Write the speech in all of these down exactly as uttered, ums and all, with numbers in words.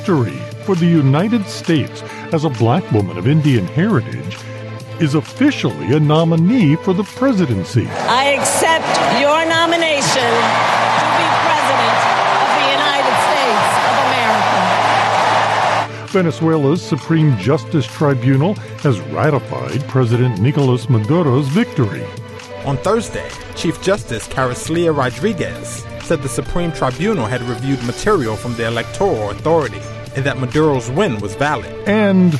victory for the United States as a black woman of Indian heritage is officially a nominee for the presidency. I accept your nomination to be President of the United States of America. Venezuela's Supreme Justice Tribunal has ratified President Nicolas Maduro's victory. On Thursday, Chief Justice Carolina Rodriguez said the Supreme Tribunal had reviewed material from the Electoral Authority and that Maduro's win was valid. And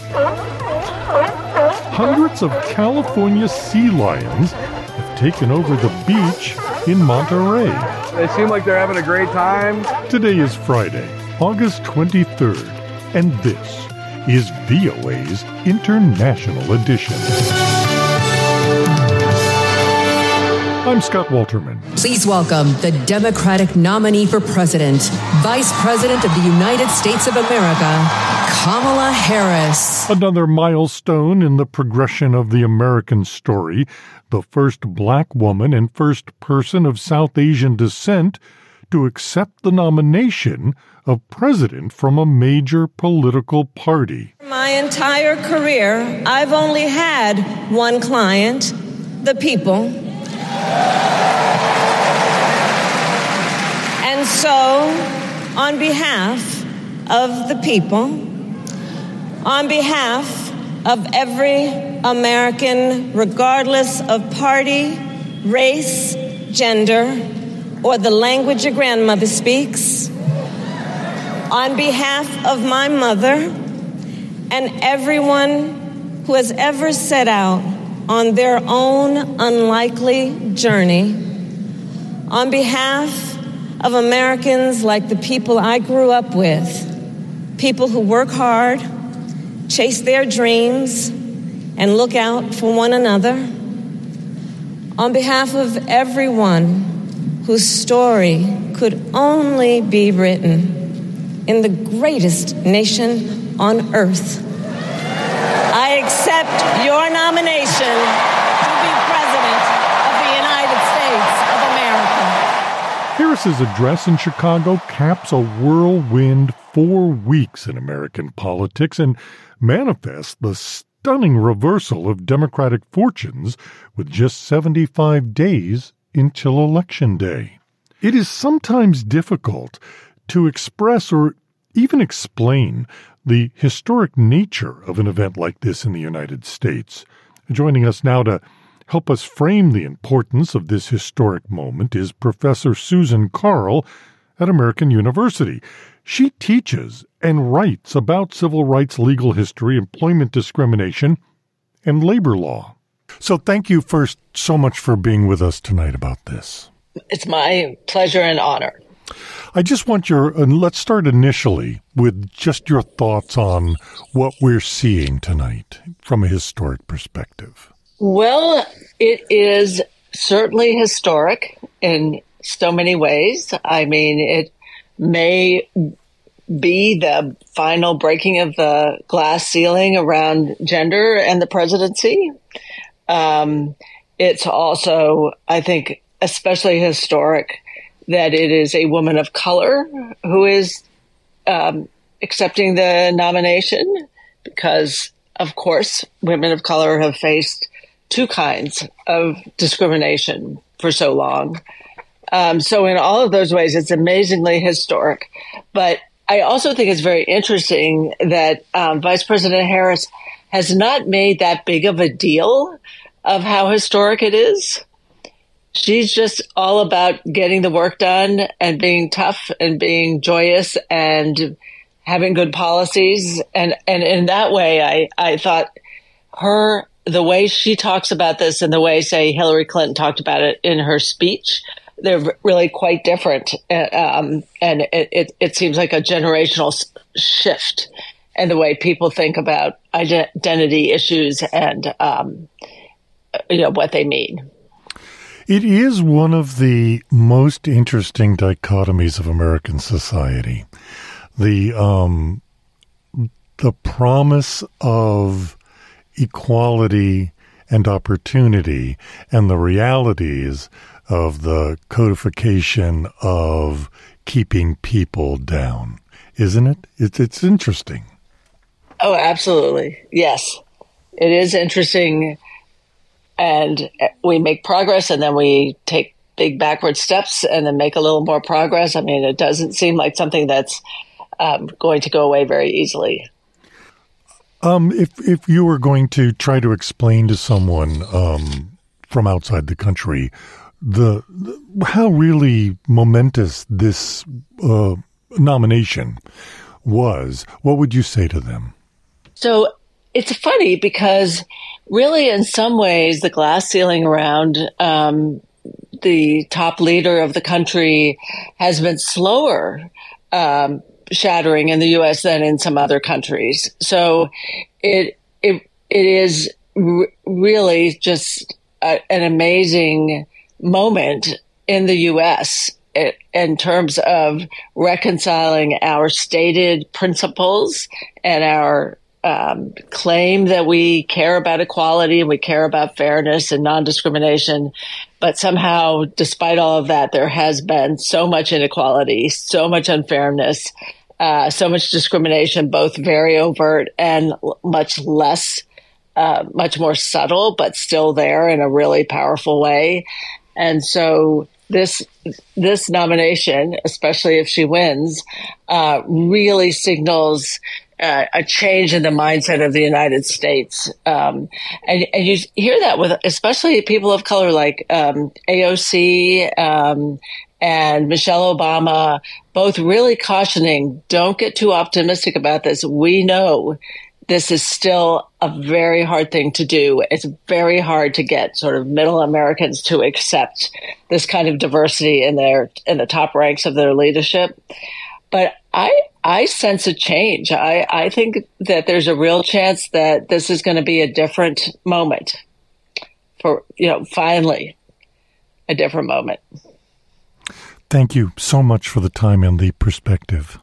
hundreds of California sea lions have taken over the beach in Monterey. They seem like they're having a great time. Today is Friday, August twenty-third, and this is V O A's International Edition. I'm Scott Walterman. Please welcome the Democratic nominee for president, Vice President of the United States of America, Kamala Harris. Another milestone in the progression of the American story, the first black woman and first person of South Asian descent to accept the nomination of president from a major political party. My entire career, I've only had one client, the people. And so, on behalf of the people, on behalf of every American, regardless of party, race, gender, or the language your grandmother speaks, on behalf of my mother and everyone who has ever set out on their own unlikely journey, on behalf of Americans like the people I grew up with, people who work hard, chase their dreams, and look out for one another, on behalf of everyone whose story could only be written in the greatest nation on earth, I accept your nomination to be President of the United States of America. Harris's address in Chicago caps a whirlwind four weeks in American politics and manifests the stunning reversal of Democratic fortunes with just seventy-five days until Election Day. It is sometimes difficult to express or even explain the historic nature of an event like this in the United States. Joining us now to help us frame the importance of this historic moment is Professor Susan Carl at American University. She teaches and writes about civil rights, legal history, employment discrimination, and labor law. So thank you first so much for being with us tonight about this. It's my pleasure and honor. I just want your, and let's start initially with just your thoughts on what we're seeing tonight from a historic perspective. Well, it is certainly historic in so many ways. I mean, it may be the final breaking of the glass ceiling around gender and the presidency. Um, it's also, I think, especially historic that it is a woman of color who is um, accepting the nomination because, of course, women of color have faced two kinds of discrimination for so long. Um, so in all of those ways, it's amazingly historic. But I also think it's very interesting that um, Vice President Harris has not made that big of a deal of how historic it is. She's just all about getting the work done and being tough and being joyous and having good policies. And, and in that way, I, I thought her, the way she talks about this and the way, say, Hillary Clinton talked about it in her speech, they're really quite different. Um, and it, it, it seems like a generational shift in the way people think about identity issues and, um, you know, what they mean. It is one of the most interesting dichotomies of American society. The um, the promise of equality and opportunity and the realities of the codification of keeping people down. isn't it? It's, it's interesting. Oh, absolutely. Yes, it is interesting. And we make progress, and then we take big backward steps and then make a little more progress. I mean, it doesn't seem like something that's um, going to go away very easily. Um, if if you were going to try to explain to someone um, from outside the country the, the how really momentous this uh, nomination was, what would you say to them? So it's funny because really, in some ways, the glass ceiling around um, the top leader of the country has been slower um, shattering in the U S than in some other countries. So it it it is r- really just a, an amazing moment in the U S it, in terms of reconciling our stated principles and our Um, claim that we care about equality and we care about fairness and non-discrimination. But somehow, despite all of that, there has been so much inequality, so much unfairness, uh, so much discrimination, both very overt and much less, uh, much more subtle, but still there in a really powerful way. And so this this nomination, especially if she wins, uh, really signals Uh, a change in the mindset of the United States. Um, and, and you hear that with especially people of color like um, A O C um, and Michelle Obama, both really cautioning, don't get too optimistic about this. We know this is still a very hard thing to do. It's very hard to get sort of middle Americans to accept this kind of diversity in their in the top ranks of their leadership. But I I sense a change. I, I think that there's a real chance that this is going to be a different moment for, you know, finally a different moment. Thank you so much for the time and the perspective.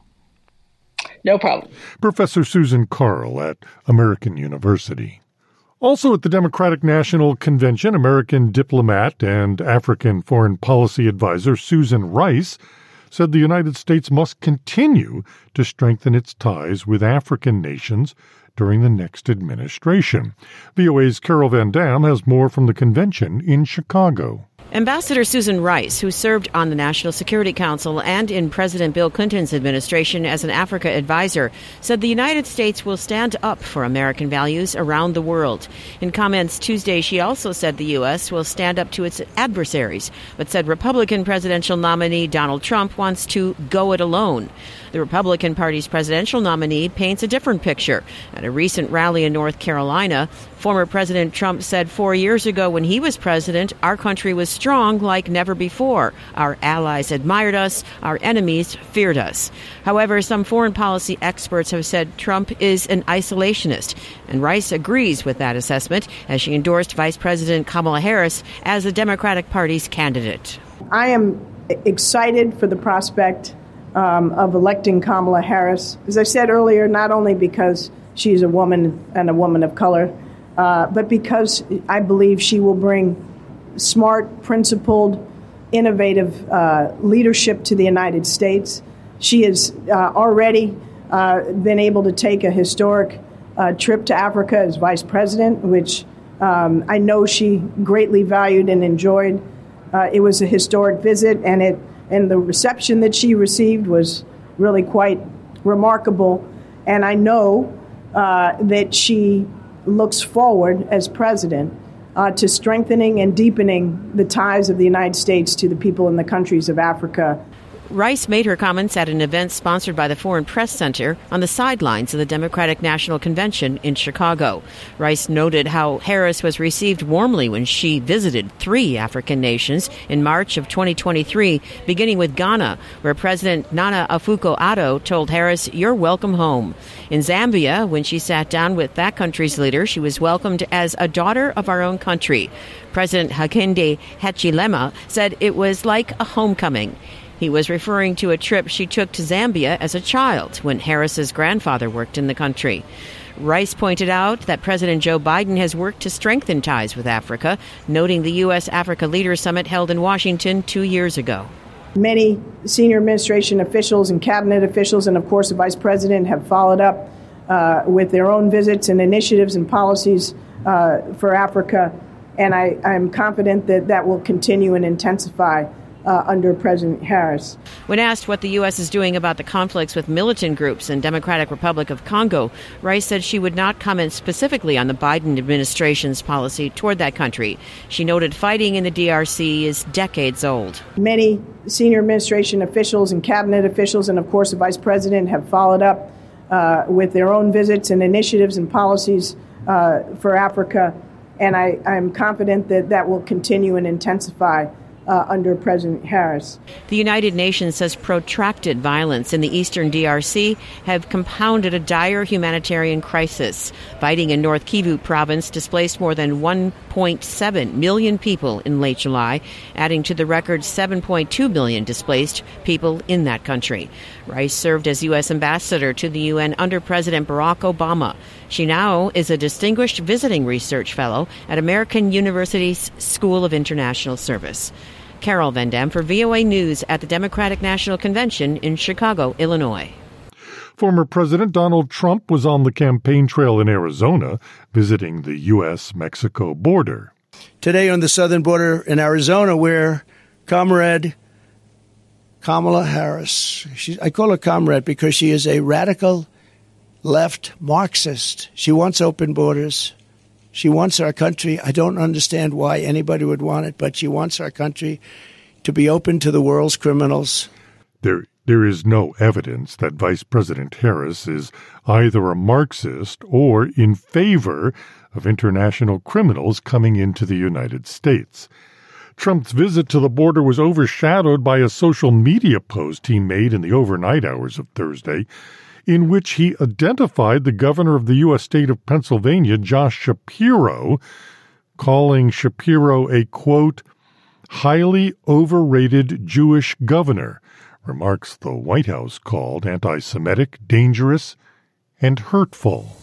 No problem. Professor Susan Carl at American University. Also at the Democratic National Convention, American diplomat and African foreign policy advisor Susan Rice said the United States must continue to strengthen its ties with African nations during the next administration. V O A's Carol Van Dam has more from the convention in Chicago. Ambassador Susan Rice, who served on the National Security Council and in President Bill Clinton's administration as an Africa advisor, said the United States will stand up for American values around the world. In comments Tuesday, she also said the U S will stand up to its adversaries, but said Republican presidential nominee Donald Trump wants to go it alone. The Republican Party's presidential nominee paints a different picture. At a recent rally in North Carolina, former President Trump said four years ago when he was president, our country was strong like never before. Our allies admired us. Our enemies feared us. However, some foreign policy experts have said Trump is an isolationist, and Rice agrees with that assessment as she endorsed Vice President Kamala Harris as the Democratic Party's candidate. I am excited for the prospect Um, of electing Kamala Harris. As I said earlier, not only because she's a woman and a woman of color, uh, but because I believe she will bring smart, principled, innovative uh, leadership to the United States. She has uh, already uh, been able to take a historic uh, trip to Africa as vice president, which um, I know she greatly valued and enjoyed. Uh, it was a historic visit, and it And the reception that she received was really quite remarkable. And I know uh, that she looks forward as president uh, to strengthening and deepening the ties of the United States to the people in the countries of Africa. Rice made her comments at an event sponsored by the Foreign Press Center on the sidelines of the Democratic National Convention in Chicago. Rice noted how Harris was received warmly when she visited three African nations in March of twenty twenty-three, beginning with Ghana, where President Nana Akufo-Addo told Harris, "You're welcome home." In Zambia, when she sat down with that country's leader, she was welcomed as a daughter of our own country. President Hakainde Hichilema said it was like a homecoming. He was referring to a trip she took to Zambia as a child when Harris's grandfather worked in the country. Rice pointed out that President Joe Biden has worked to strengthen ties with Africa, noting the U S Africa Leaders Summit held in Washington two years ago. Many senior administration officials and cabinet officials, and of course the vice president, have followed up uh, with their own visits and initiatives and policies uh, for Africa. And I, I'm confident that that will continue and intensify uh, under President Harris. When asked what the U S is doing about the conflicts with militant groups in Democratic Republic of Congo, Rice said she would not comment specifically on the Biden administration's policy toward that country. She noted fighting in the D R C is decades old. Many senior administration officials and cabinet officials, and of course the vice president, have followed up uh, with their own visits and initiatives and policies uh, for Africa. And I, I'm confident that that will continue and intensify uh, under President Harris. The United Nations says protracted violence in the eastern D R C have compounded a dire humanitarian crisis. Fighting in North Kivu province displaced more than one point seven million people in late July, adding to the record seven point two million displaced people in that country. Rice served as U S ambassador to the U N under President Barack Obama. She now is a distinguished visiting research fellow at American University's School of International Service. Carol Van Dam for V O A News at the Democratic National Convention in Chicago, Illinois. Former President Donald Trump was on the campaign trail in Arizona, visiting the U S Mexico border. Today on the southern border in Arizona, where Comrade Kamala Harris, she, I call her Comrade because she is a radical left Marxist. She wants open borders. She wants our country. I don't understand why anybody would want it, but she wants our country to be open to the world's criminals. There, there is no evidence that Vice President Harris is either a Marxist or in favor of international criminals coming into the United States. Trump's visit to the border was overshadowed by a social media post he made in the overnight hours of Thursday, in which he identified the governor of the U S state of Pennsylvania, Josh Shapiro, calling Shapiro a, quote, highly overrated Jewish governor, remarks the White House called anti-Semitic, dangerous, and hurtful.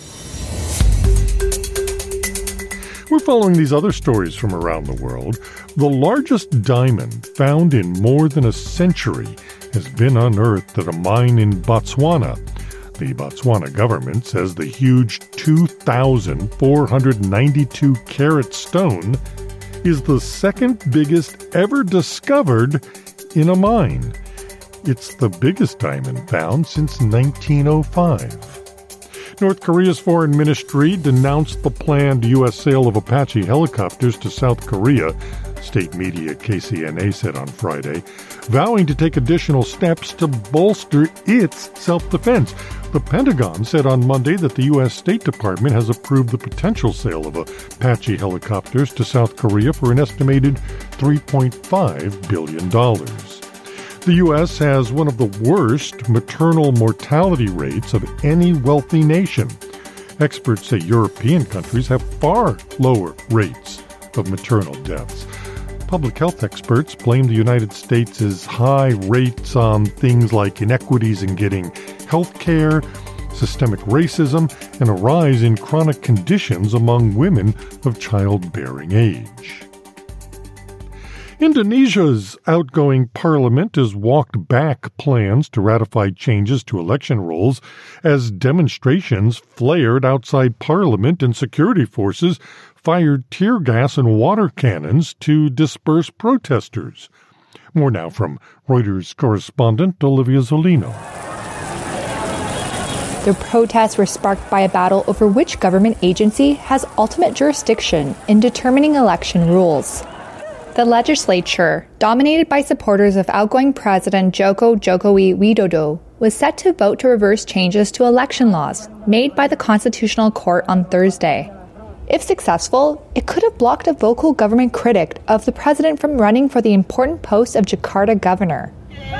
We're following these other stories from around the world. The largest diamond found in more than a century has been unearthed at a mine in Botswana. The Botswana government says the huge two thousand four hundred ninety-two carat stone is the second biggest ever discovered in a mine. It's the biggest diamond found since nineteen oh five. North Korea's foreign ministry denounced the planned U S sale of Apache helicopters to South Korea, state media K C N A said on Friday, vowing to take additional steps to bolster its self-defense. The Pentagon said on Monday that the U S State Department has approved the potential sale of Apache helicopters to South Korea for an estimated three point five billion dollars. The U S has one of the worst maternal mortality rates of any wealthy nation. Experts say European countries have far lower rates of maternal deaths. Public health experts blame the United States' high rates on things like inequities in getting health care, systemic racism, and a rise in chronic conditions among women of childbearing age. Indonesia's outgoing parliament has walked back plans to ratify changes to election rules as demonstrations flared outside parliament and security forces fired tear gas and water cannons to disperse protesters. More now from Reuters correspondent Olivia Zolino. The protests were sparked by a battle over which government agency has ultimate jurisdiction in determining election rules. The legislature, dominated by supporters of outgoing President Joko Jokowi Widodo, was set to vote to reverse changes to election laws made by the Constitutional Court on Thursday. If successful, it could have blocked a vocal government critic of the president from running for the important post of Jakarta governor.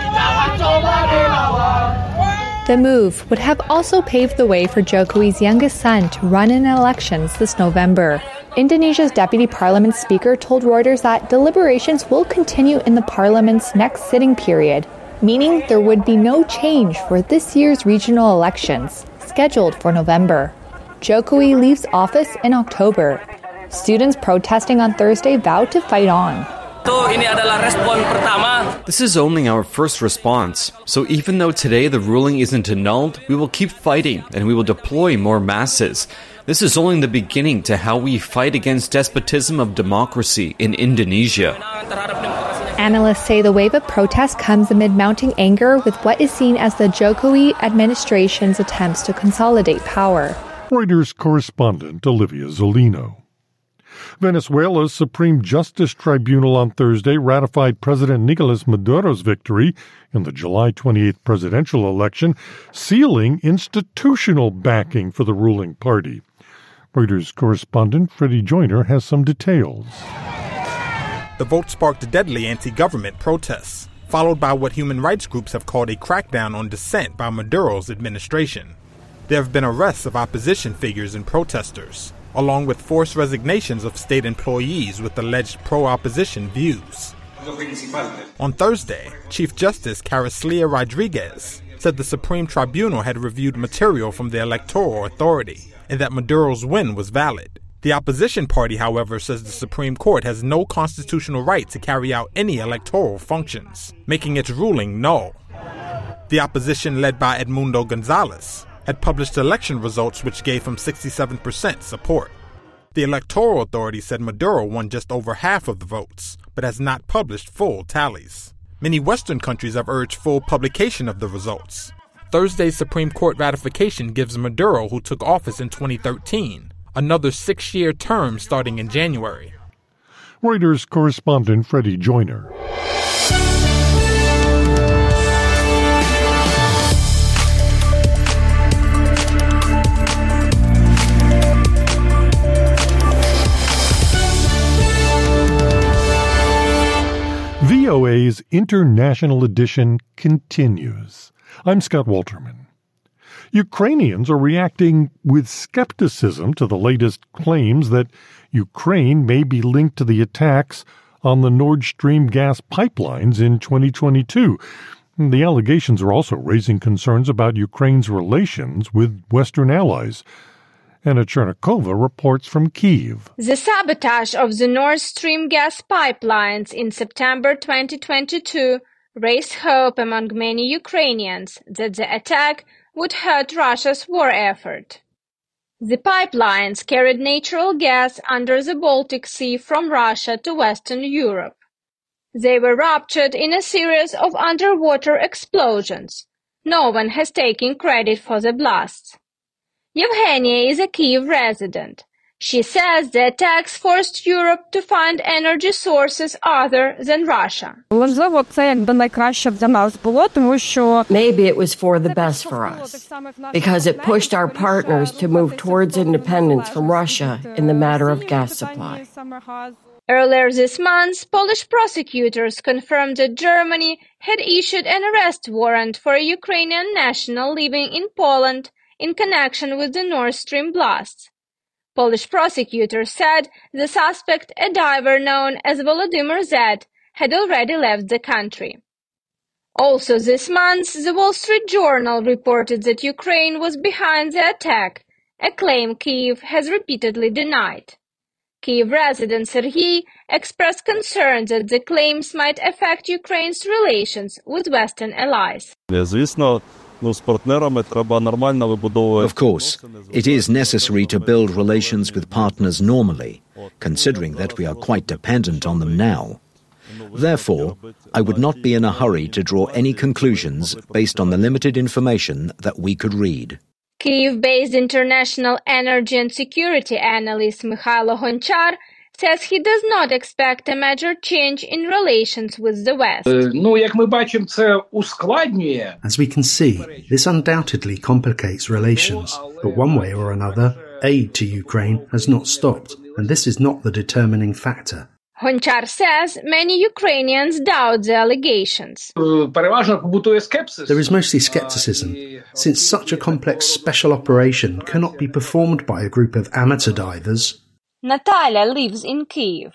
The move would have also paved the way for Jokowi's youngest son to run in elections this November. Indonesia's deputy parliament speaker told Reuters that deliberations will continue in the parliament's next sitting period, meaning there would be no change for this year's regional elections, scheduled for November. Jokowi leaves office in October. Students protesting on Thursday vowed to fight on. This is only our first response. So even though today the ruling isn't annulled, we will keep fighting and we will deploy more masses. This is only the beginning to how we fight against despotism of democracy in Indonesia. Analysts say the wave of protests comes amid mounting anger with what is seen as the Jokowi administration's attempts to consolidate power. Reuters correspondent Olivia Zolino. Venezuela's Supreme Justice Tribunal on Thursday ratified President Nicolas Maduro's victory in the July twenty-eighth presidential election, sealing institutional backing for the ruling party. Reuters correspondent Freddie Joyner has some details. The vote sparked deadly anti-government protests, followed by what human rights groups have called a crackdown on dissent by Maduro's administration. There have been arrests of opposition figures and protesters, along with forced resignations of state employees with alleged pro-opposition views. On Thursday, Chief Justice Carolina Rodriguez said the Supreme Tribunal had reviewed material from the Electoral Authority and that Maduro's win was valid. The opposition party, however, says the Supreme Court has no constitutional right to carry out any electoral functions, making its ruling null. The opposition, led by Edmundo Gonzalez, had published election results which gave him sixty-seven percent support. The Electoral Authority said Maduro won just over half of the votes, but has not published full tallies. Many Western countries have urged full publication of the results. Thursday's Supreme Court ratification gives Maduro, who took office in twenty thirteen, another six-year term starting in January. Reuters correspondent Freddie Joyner. V O A's International Edition continues. I'm Scott Walterman. Ukrainians are reacting with skepticism to the latest claims that Ukraine may be linked to the attacks on the Nord Stream gas pipelines in twenty twenty-two. The allegations are also raising concerns about Ukraine's relations with Western allies. Anna Chernikova reports from Kyiv. The sabotage of the Nord Stream gas pipelines in September twenty twenty-two raised hope among many Ukrainians that the attack would hurt Russia's war effort. The pipelines carried natural gas under the Baltic Sea from Russia to Western Europe. They were ruptured in a series of underwater explosions. No one has taken credit for the blasts. Yevgenia is a Kyiv resident. She says the attacks forced Europe to find energy sources other than Russia. Maybe it was for the best for us, because it pushed our partners to move towards independence from Russia in the matter of gas supply. Earlier this month, Polish prosecutors confirmed that Germany had issued an arrest warrant for a Ukrainian national living in Poland in connection with the Nord Stream blasts. Polish prosecutors said the suspect, a diver known as Volodymyr Z, had already left the country. Also this month, the Wall Street Journal reported that Ukraine was behind the attack, a claim Kyiv has repeatedly denied. Kyiv resident Serhiy expressed concern that the claims might affect Ukraine's relations with Western allies. Of course, it is necessary to build relations with partners normally, considering that we are quite dependent on them now. Therefore, I would not be in a hurry to draw any conclusions based on the limited information that we could read. Kyiv-based international energy and security analyst Mikhailo Gonchar says he does not expect a major change in relations with the West. As we can see, this undoubtedly complicates relations, but one way or another, aid to Ukraine has not stopped, and this is not the determining factor. Gonchar says many Ukrainians doubt the allegations. There is mostly skepticism, since such a complex special operation cannot be performed by a group of amateur divers. Natalia lives in Kyiv.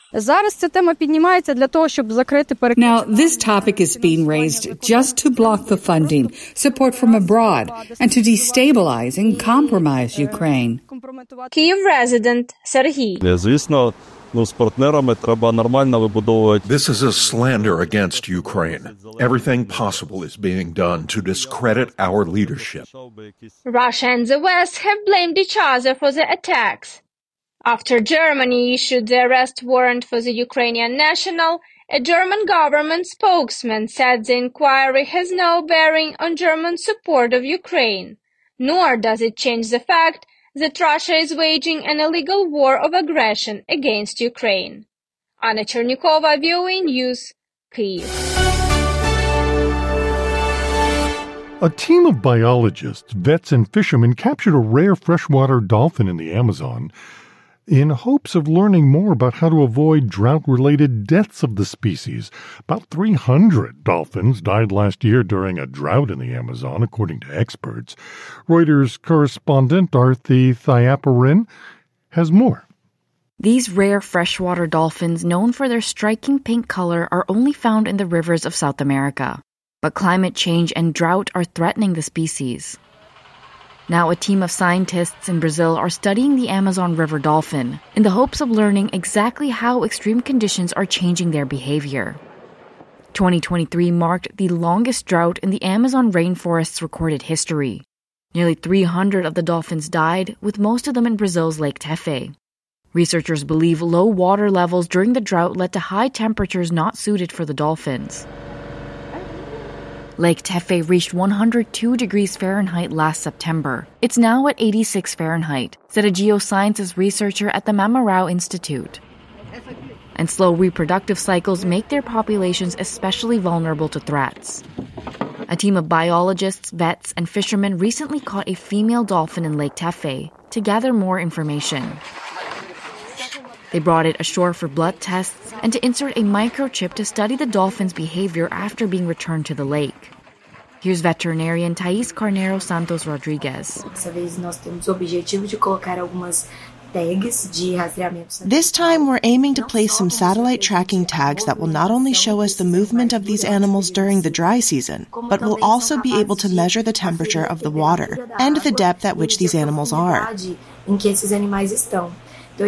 Now, this topic is being raised just to block the funding, support from abroad, and to destabilize and compromise Ukraine. Kyiv resident Serhiy. This is a slander against Ukraine. Everything possible is being done to discredit our leadership. Russia and the West have blamed each other for the attacks. After Germany issued the arrest warrant for the Ukrainian national, a German government spokesman said the inquiry has no bearing on German support of Ukraine, nor does it change the fact that Russia is waging an illegal war of aggression against Ukraine. Anna Chernikova, V O A News, Kyiv. A team of biologists, vets, and fishermen captured a rare freshwater dolphin in the Amazon in hopes of learning more about how to avoid drought-related deaths of the species. About three hundred dolphins died last year during a drought in the Amazon, according to experts. Reuters correspondent Arthi Thayaparan has more. These rare freshwater dolphins, known for their striking pink color, are only found in the rivers of South America. But climate change and drought are threatening the species. Now a team of scientists in Brazil are studying the Amazon River dolphin in the hopes of learning exactly how extreme conditions are changing their behavior. twenty twenty-three marked the longest drought in the Amazon rainforest's recorded history. Nearly three hundred of the dolphins died, with most of them in Brazil's Lake Tefé. Researchers believe low water levels during the drought led to high temperatures not suited for the dolphins. Lake Tefé reached one hundred two degrees Fahrenheit last September. It's now at eighty-six Fahrenheit, said a geosciences researcher at the Mamarao Institute. And slow reproductive cycles make their populations especially vulnerable to threats. A team of biologists, vets, and fishermen recently caught a female dolphin in Lake Tefé to gather more information. They brought it ashore for blood tests and to insert a microchip to study the dolphin's behavior after being returned to the lake. Here's veterinarian Thais Carneiro Santos Rodriguez. This time we're aiming to place some satellite tracking tags that will not only show us the movement of these animals during the dry season, but will also be able to measure the temperature of the water and the depth at which these animals are. So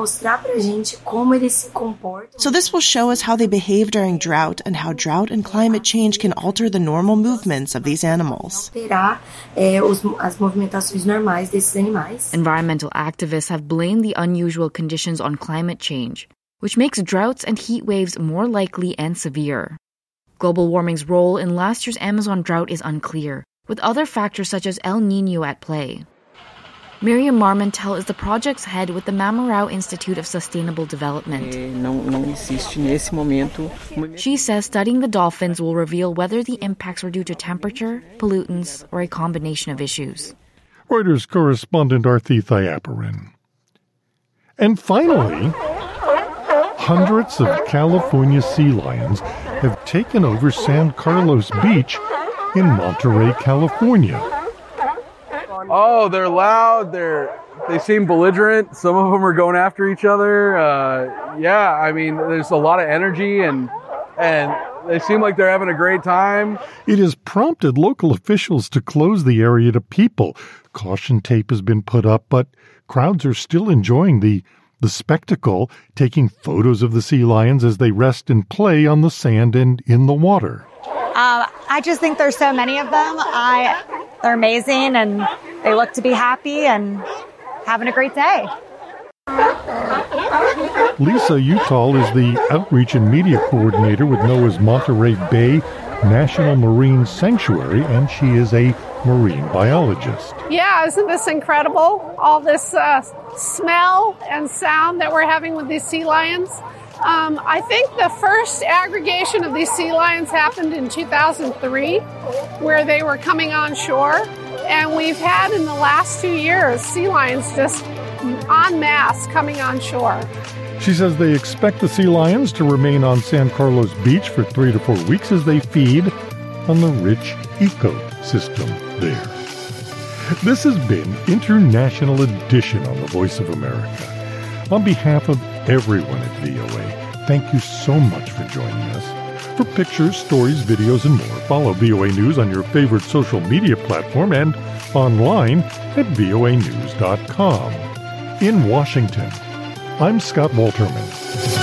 this will show us how they behave during drought and how drought and climate change can alter the normal movements of these animals. Environmental activists have blamed the unusual conditions on climate change, which makes droughts and heat waves more likely and severe. Global warming's role in last year's Amazon drought is unclear, with other factors such as El Niño at play. Miriam Marmontel is the project's head with the Mamarao Institute of Sustainable Development. She says studying the dolphins will reveal whether the impacts were due to temperature, pollutants, or a combination of issues. Reuters correspondent Arthi Thayaparan. And finally, hundreds of California sea lions have taken over San Carlos Beach in Monterey, California. Oh, they're loud. They're they seem belligerent. Some of them are going after each other. Uh, yeah, I mean, there's a lot of energy, and and they seem like they're having a great time. It has prompted local officials to close the area to people. Caution tape has been put up, but crowds are still enjoying the the spectacle, taking photos of the sea lions as they rest and play on the sand and in the water. Uh, I just think there's so many of them. I, they're amazing, and they look to be happy and having a great day. Lisa Utall is the Outreach and Media Coordinator with NOAA's Monterey Bay National Marine Sanctuary, and she is a marine biologist. Yeah, isn't this incredible? All this uh, smell and sound that we're having with these sea lions. Um, I think the first aggregation of these sea lions happened in two thousand three, where they were coming on shore. And we've had in the last two years sea lions just en masse coming on shore. She says they expect the sea lions to remain on San Carlos Beach for three to four weeks as they feed on the rich ecosystem there. This has been International Edition on the Voice of America. On behalf of everyone at V O A, thank you so much for joining us. For pictures, stories, videos, and more, follow V O A News on your favorite social media platform and online at V O A news dot com. In Washington, I'm Scott Walterman.